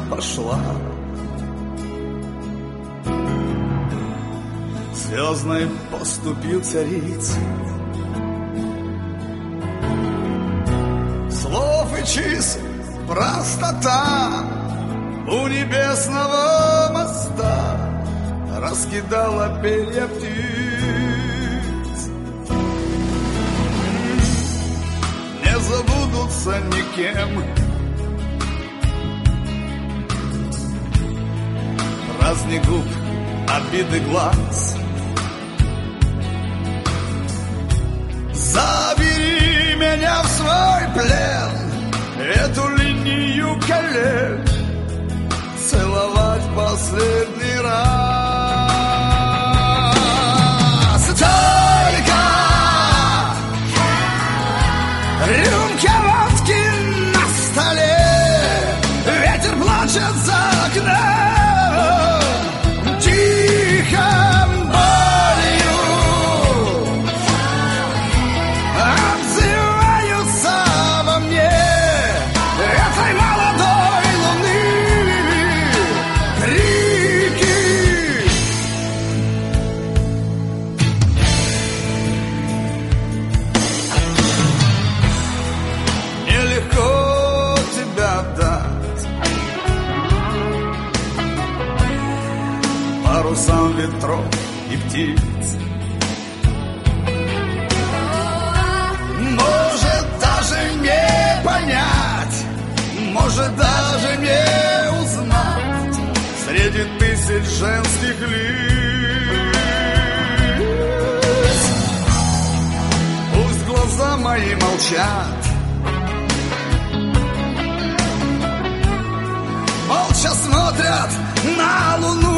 пошла. Звездной поступью царицы, слов и чисел простота у небесного моста раскидала перья птиц. Не забудутся никем праздник губ, обиды глаз. Забери меня в свой плен, эту линию колен целовать последний раз. Только рюмка водки на столе, ветер плачет за окном, тихо болью отзываются во мне этой молодой луны крики. Нелегко тебя отдать парусам ветров и птиц. Может даже не понять, может даже не узнать среди тысяч женских лиц. Пусть глаза мои молчат, молча смотрят на луну.